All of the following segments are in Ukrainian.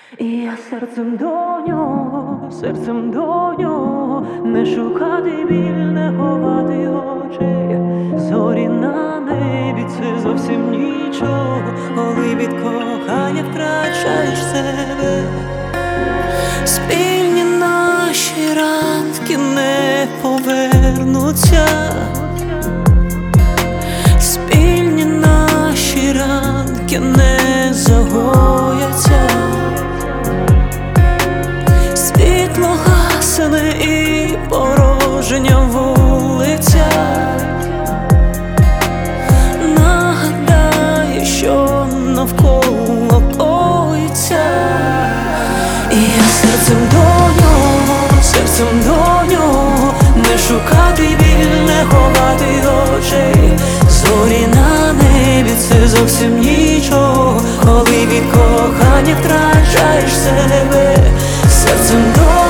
І я серцем до нього, не шукати біль, не ховати очей. Зорі на небі — це зовсім нічого, коли від кохання втрачаєш себе. Спільні наші ранки не повернуться, спільні наші ранки не загояться. Світло гасне і порожня вулиця нагадає, що навколо коїться. І я серцем до нього, не шукати біль, не ховати очей. Зорі на небі — це зовсім нічого, коли від кохання втрачаєш себе. Серцем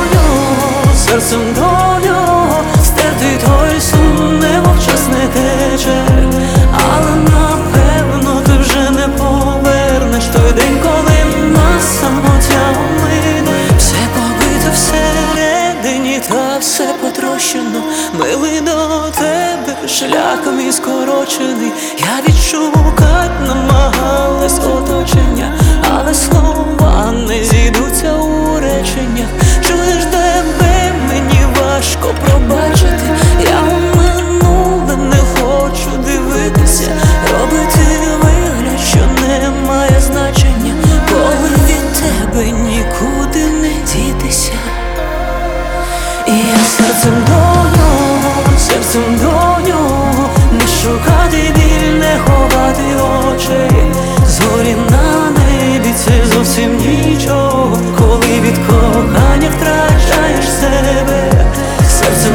до нього, стерти той сум, немов час не тече. Але напевно ти вже не повернеш той день, коли нас самотя омине. Все побито всередині та все потрощено. Милий до тебе шлях мій скорочений. Я відшукать намагалась оточення, але слова не зійдуться у реченнях. Чуєш, тебе мені важко пробачити. Я у минуле не хочу дивитися, робити вигляд, що немає значення, коли від тебе нікуди не дітися. І я серцем до нього, не шукати біль, не ховати очей. Зорі на небі — це зовсім нічого, коли від кохання втрачаєш себе. Серцем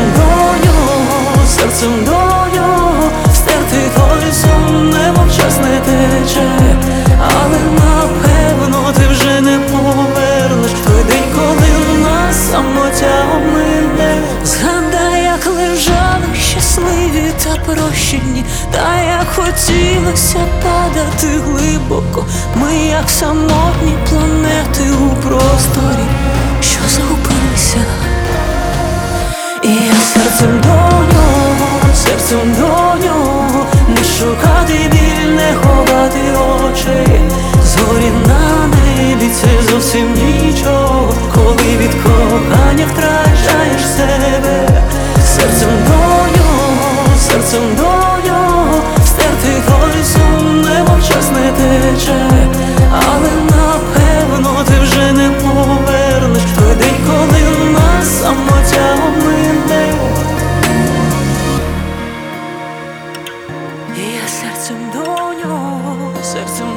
до нього, стерти той сум, немов час не тече. Але напевно ти вже не повернеш той день, коли нас самотя омине. Згадай, як лежали щасливі та прощені, та як хотілося падати глибоко. Ми як самотні планети у просторі, що загубилися. І я серцем до нього, не шукати біль, не ховати очей. Зорі на небі — це зовсім нічого, коли від кохання втрачаєш себе. Серцем до нього, стерти той сум, немов час не тече. Але напевно ти вже не повернеш той день, коли нас самотя омине. І я серцем до нього,